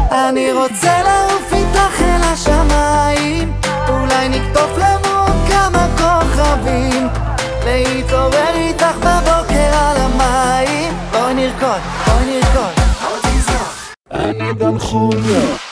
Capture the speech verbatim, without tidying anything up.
אני רוצה לעוף איתך אל השמיים, אולי נקטוף לנו עוד כמה כוכבים, להתעורר איתך בבוקר על המים. בואי נרקוד, בואי נרקוד, אני דן חוליו.